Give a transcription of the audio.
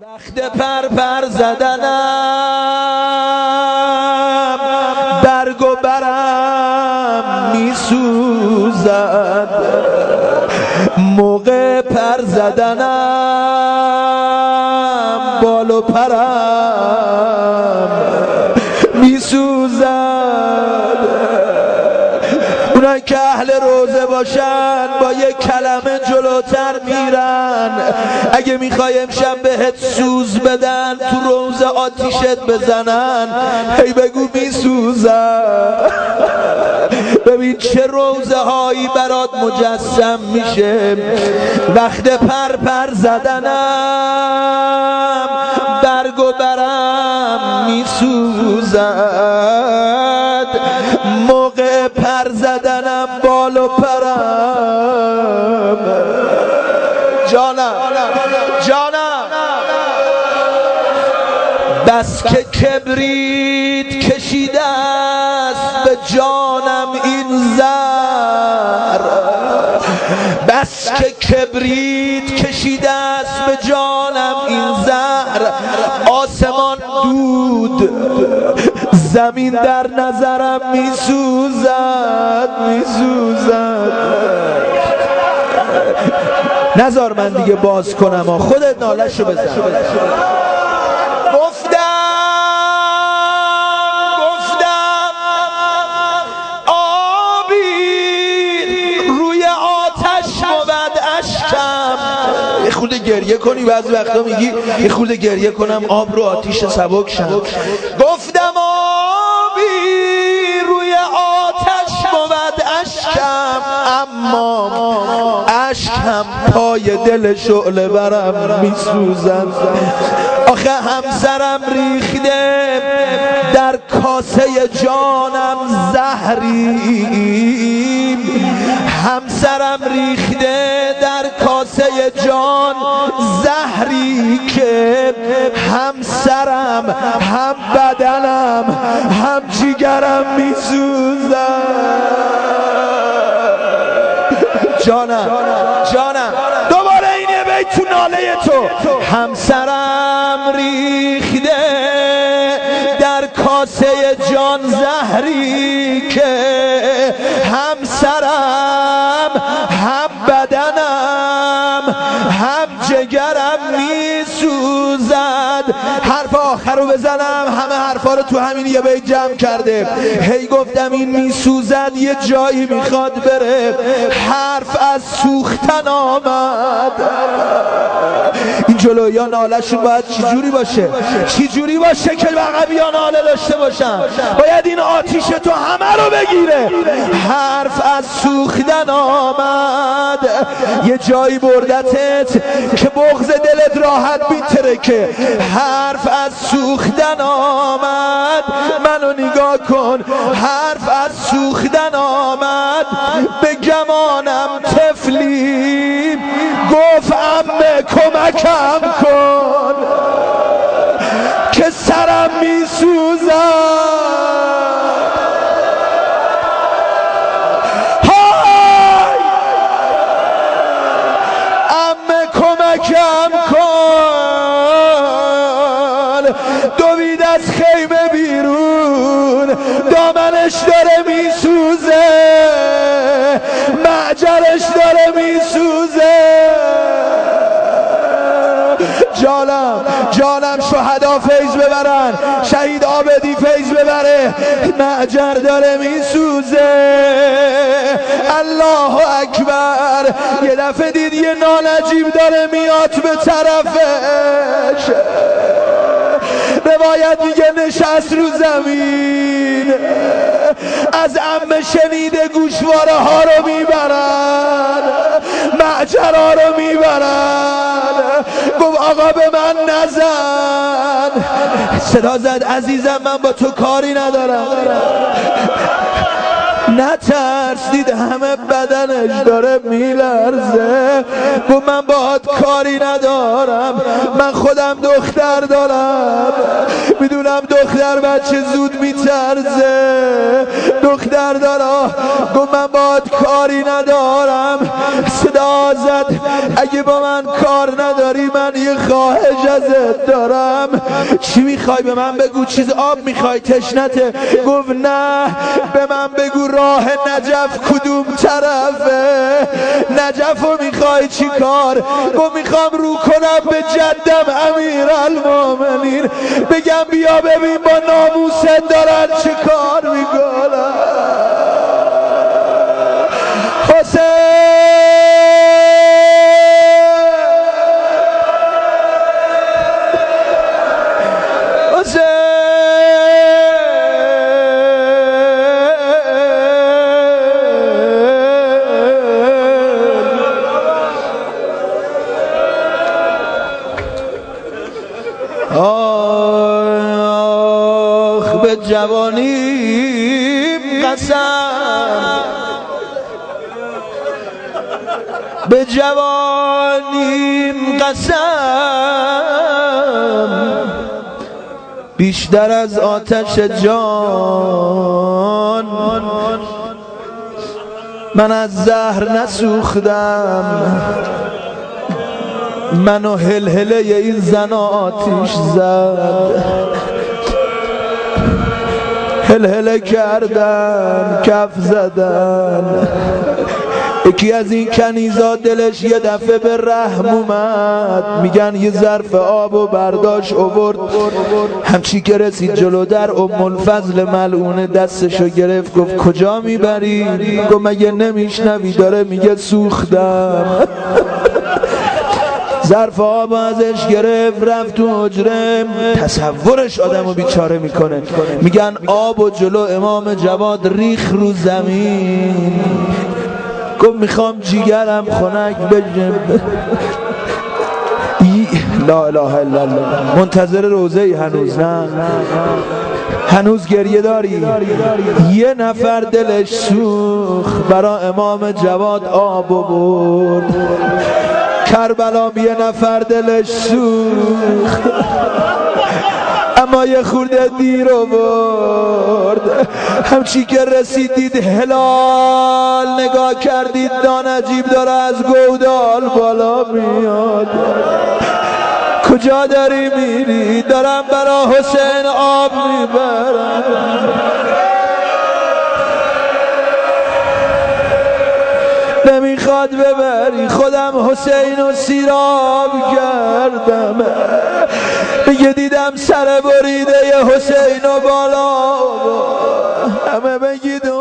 وقت پر زدنم برگ و برم میسوزد، موقع پر زدنم بال و پرم میسوزد. اونایی که اهل روزه باشن با یک کلمه جلوتر میرن. اگه میخوای امشب بهت سوز بدن تو روزه آتیشت بزنن، هی بگو میسوزن. ببین چه روزه هایی برات مجسم میشه. وقت پر زدنم برگ و برم میسوزد، موقع پر زدنم بال و پرم. جانم بس که کبریت کشیده است به جانم این زهر، بس که کبریت کشیده است به جانم این زهر. آسمان دود، زمین در نظرم میسوزد. نذار من دیگه باز کنم، خودت نالشو بزن. گفتم آبی روی آتش بود اشکم. یه خورده گریه کنی، بعضی وقتا میگی یه خورده گریه کنم آب رو آتیش سبک شم. گفتم آبی روی آتش بود اشکم، اما اشکم پای دل شعله برم میسوزم. آخه همسرم ریخته در کاسه جانم زهری، همسرم ریخته در کاسه جان زهری که همسرم هم بدنم هم جیگرم میسوزم. جانم دوباره اینه بیت تو ناله تو. همسرم ریخته در کاسه جان زهری که همسرم هم بدنم هم جگرم میسوزد. حرف آخر رو بزنم، همه حرفا رو تو همین یه بیت جمع کرده. هی گفتم این میسوزد یه جایی میخواد بره. حرف از سوختن آمد. این جلویان نالشون باید چی جوری باشه که بقیان ناله داشته باشن؟ باید این آتیش تو همه رو بگیره. حرف از سوختن آمد، یه جایی بردتت که بغض دلت راحت بیترکه. حرف از سوختن آمد، منو نگاه کن. حرف از سوختن آمد، به گمانم طفلی گفت عمه کمکم کن که سرم میسوزد. های عمه کمکم کن. دوید از خیمه بیرون، دامنش داره میسوزه، معجرش داره میسوزه. جانم شهدا فیض ببرن، شهید عابدی فیض ببره. معجر داره میسوزه. الله اکبر. یه دفعه دید یه نانجیب داره میاد به طرفش. روایت میگه نشست رو زمین، از عمه شنیده گوشواره ها رو میبرن، معجرها رو میبرن. گفت آقا به من نزن. صدا زد عزیزم من با تو کاری ندارم. نترسید همه بدنش داره میلرزه. گفت من باهات کاری ندارم، من خودم دختر دارم، میدونم دختر بچه زود میترزه، دختر دارم. گفت من باهات کاری ندارم. صدا زد اگه با من کار نداری من یه خواهش ازت دارم. چی میخوای به من بگو؟ چیز آب میخوای؟ تشنته؟ گفت نه، به من بگو راه نجف کدوم طرفه؟ نجفو میخوای چی کار؟ گفت میخوام رو کنم به جدم امیرالمومنین، بگم بیا ببین با ناموست دارن چه کار میکنن. آخ به جوانیم قسم، به جوانیم قسم، بیشتر از آتش جان من از زهر نسوختم. منو هلهله این زن آتیش زد، هلهله کردن، کف زدن. یکی از این کنیزا دلش یه دفعه به رحم اومد، میگن یه ظرف آب و برداشت آورد، همچی که رسید جلو در ام الفضل ملعونه دستشو گرفت، گفت کجا میبری؟ گفت مگه نمیشنوی داره میگه سوختم. ظرف آب ازش گرفت رفت تو حجره. تصورش آدمو بیچاره میکنه. میگن آب و جلو امام جواد ریخ رو زمین. گفت میخوام جیگرم خنک بشه. لا اله الا الله. منتظر روزه ای هنوز؟ نه هنوز گریه داری؟ یه نفر دلش سوخت برا امام جواد آب برد. کربلا یه نفر دلش سوخت اما یه خورده دیر آورد. همچی که رسیدید هلال نگاه کردید نجیب داره از گودال بالا میاد. کجا داری میری؟ دارم برا حسین آب میبرم. نمیخواد ببری، خودم حسین و سیراب کردم. میگه دیدم سر بریده ی حسین و بالا، همه بگید